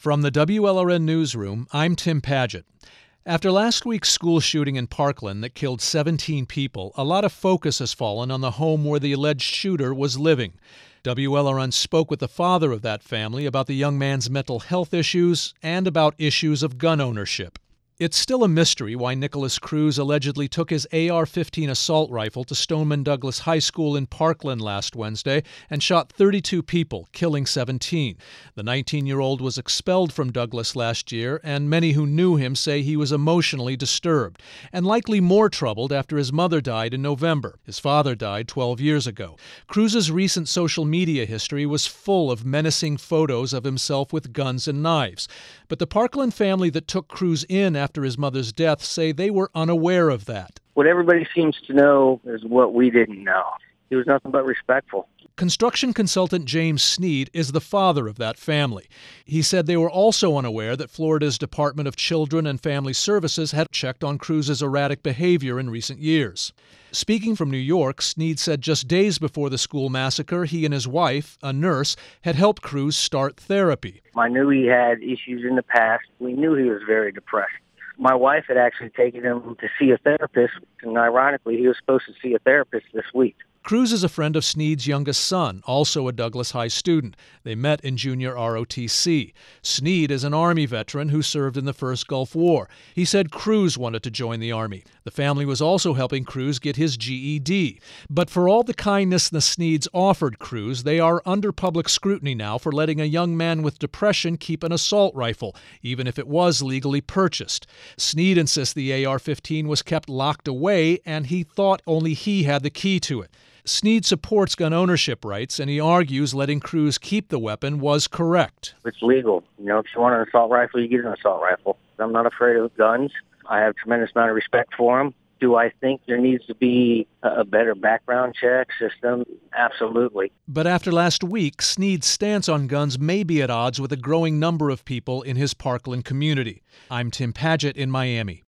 From the WLRN Newsroom, I'm Tim Paget. After last week's school shooting in Parkland that killed 17 people, a lot of focus has fallen on the home where the alleged shooter was living. WLRN spoke with the father of that family about the young man's mental health issues and about issues of gun ownership. It's still a mystery why Nikolas Cruz allegedly took his AR-15 assault rifle to Stoneman Douglas High School in Parkland last Wednesday and shot 32 people, killing 17. The 19-year-old was expelled from Douglas last year, and many who knew him say he was emotionally disturbed, and likely more troubled after his mother died in November. His father died 12 years ago. Cruz's recent social media history was full of menacing photos of himself with guns and knives. But the Parkland family that took Cruz in after his mother's death say they were unaware of that. What everybody seems to know is what we didn't know. He was nothing but respectful. Construction consultant James Sneed is the father of that family. He said they were also unaware that Florida's Department of Children and Family Services had checked on Cruz's erratic behavior in recent years. Speaking from New York, Sneed said just days before the school massacre, he and his wife, a nurse, had helped Cruz start therapy. I knew he had issues in the past. We knew he was very depressed. My wife had actually taken him to see a therapist, and ironically, he was supposed to see a therapist this week. Cruz is a friend of Sneed's youngest son, also a Douglas High student. They met in junior ROTC. Sneed is an Army veteran who served in the First Gulf War. He said Cruz wanted to join the Army. The family was also helping Cruz get his GED. But for all the kindness the Sneeds offered Cruz, they are under public scrutiny now for letting a young man with depression keep an assault rifle, even if it was legally purchased. Sneed insists the AR-15 was kept locked away, and he thought only he had the key to it. Sneed supports gun ownership rights, and he argues letting Cruz keep the weapon was correct. It's legal. If you want an assault rifle, you get an assault rifle. I'm not afraid of guns. I have a tremendous amount of respect for them. Do I think there needs to be a better background check system? Absolutely. But after last week, Sneed's stance on guns may be at odds with a growing number of people in his Parkland community. I'm Tim Paget in Miami.